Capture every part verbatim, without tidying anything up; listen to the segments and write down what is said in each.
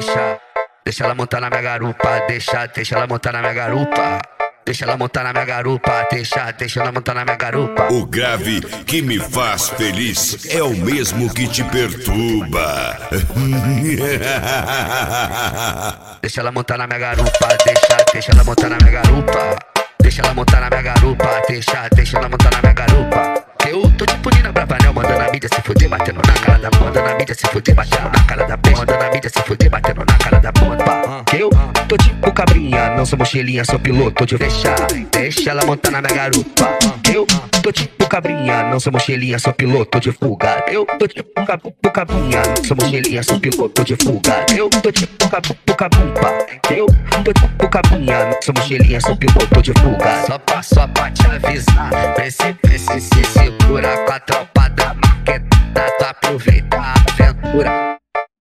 deixa. Deixa ela montar na minha garupa, deixa, deixa ela montar na minha garupa. Deixa ela montar na minha garupa, deixa, deixa ela montar na minha garupa. O grave que me faz feliz é o mesmo que te perturba. Deixa ela montar na minha garupa, deixa, deixa ela montar na minha garupa. Deixa ela montar na minha garupa, deixa, deixa ela montar na minha garupa. Eu tô tipo Nina Bravanel, mandando a mídia se fuder, batendo na cara da bunda. Mandando a mídia se fuder, batendo na cara da bunda. Mandando a mídia se fuder, batendo na cara da bunda. Eu tô tipo cabrinha, não sou mochilinha, sou piloto de fechar. Deixa ela montar na minha garupa. Eu tô tipo cabrinha, não sou mochilinha, sou piloto de fuga. Eu tô tipo cabrinha, não sou mochilinha, sou piloto de fuga. Eu tô tipo cabumpa. Eu tô tipo cabrinha, não sou mochilinha, sou piloto de fuga. Só pra, só pra te avisar, vê se, vê se se segura com a tropa da maqueta, tu aproveita a aventura.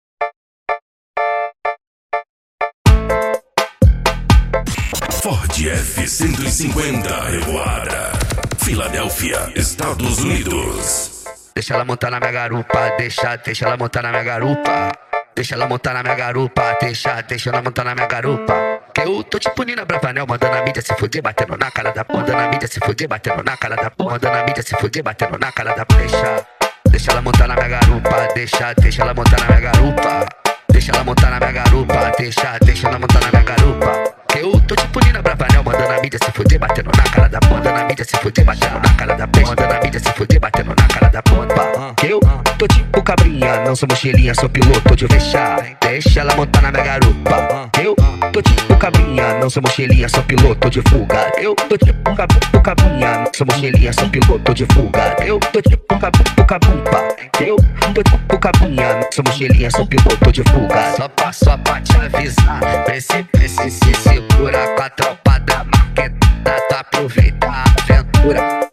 Ford F cento e cinquenta Revoada, Filadélfia, Estados Unidos. Deixa ela montar na minha garupa, deixa, deixa ela montar na minha garupa. Deixa ela montar na minha garupa, deixa, deixa ela montar na minha garupa. Que eu tô tipo Nina Bravanel, mandando a mídia se fuder, batendo na cara da bunda. Mandando a mídia se fuder, batendo na cara da bunda. Mandando a mídia se fuder, batendo na cara da bunda. Deixa, deixa ela montar na minha garupa, deixa, deixa ela montar na minha garupa. Deixa ela montar na minha garupa, deixa, deixa ela montar na minha garupa. Que eu tô tipo Nina Bravanel, mandando a mídia se fuder, batendo na cara da bunda. Mandando a mídia se fuder, batendo na cara da bunda. Mandando a mídia se fuder, batendo na cara da bunda. Que eu tô tipo cabrinha, não sou mochilinha, sou piloto de fechar. Deixa ela montar na minha garupa. Eu tô tipo cabrinha, não sou mochilinha, sou piloto de fuga. Eu tô tipo cabrinha, não sou mochilinha, sou piloto de fuga. Eu tô tipo cabumpa. Eu tô tipo cabrinha, não sou mochilinha, sou piloto de fuga. Só pra, só pra te avisar, vê se, vê se se segura com a tropa da maqueta, tu aproveita a aventura.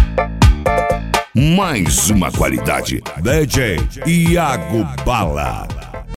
Mais uma qualidade, D J Iago Bala.